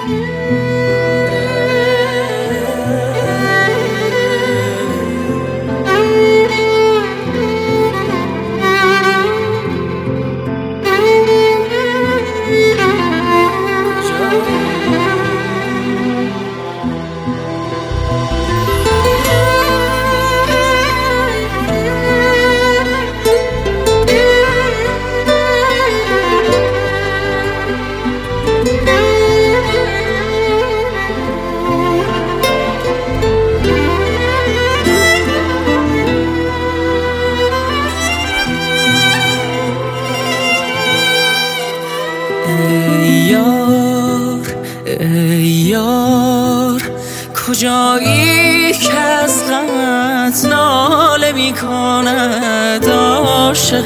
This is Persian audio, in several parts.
ای یار کجایی که از غمت ناله می کند عاشق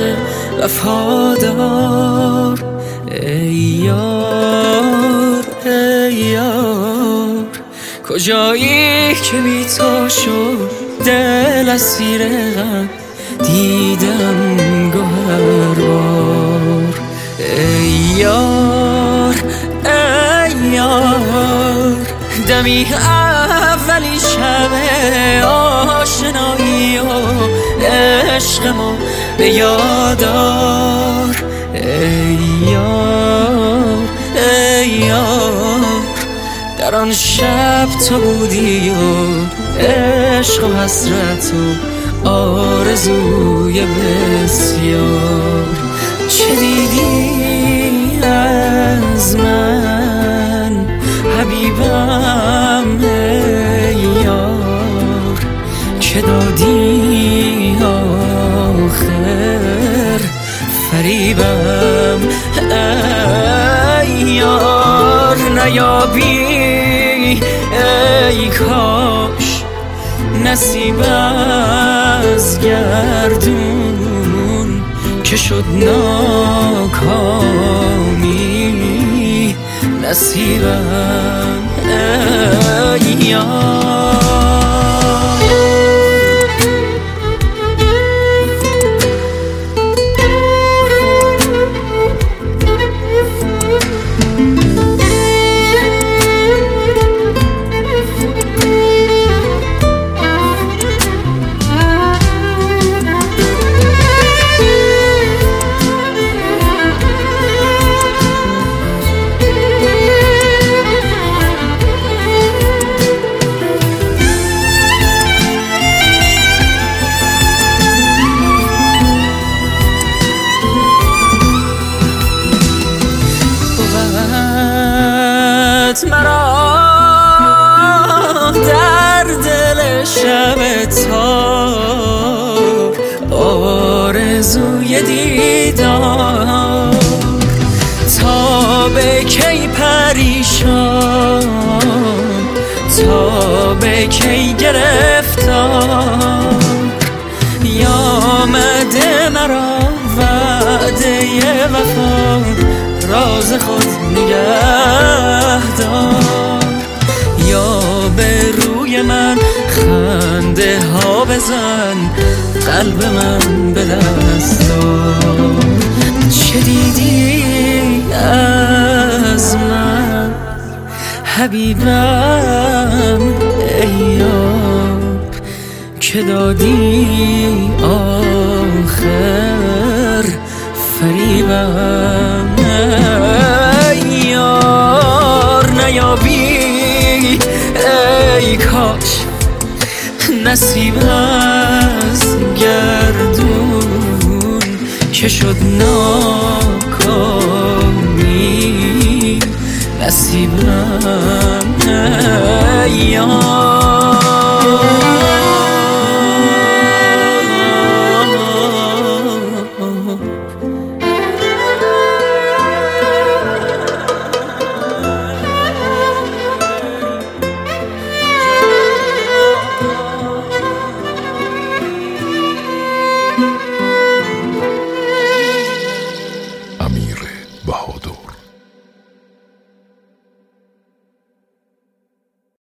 وفادار. ای یار ای یار کجایی که بی تو شد دل اسیر غم دیدم گوهربار. ای یار ای یار دمی اولی شب آشنایی و عشق ما به یادار. ای یار ای یار در آن شب تو بودی و عشق و حسرت و آرزوی بسیار. چه دیدی از من حبیبم ای یار که دادی آخر فریبم. ای یار نیابی ای کاش نصیب از گردون که شد ناکامی نصیبم. ای یار مرا در دل شب تار آرزوی دیدار تا به کی پریشان تا به کی گرفتار. آمده مرا وعده وفا راز خود نگه دار. یا به روی من خنده ها بزن قلب من به دست دار. چه دیدی از من حبیبم ای یار که دادی آخر فریبم. ای یار نیابی ای کاش نصیب از گردون که شد ناکامی نصیبم. ای یار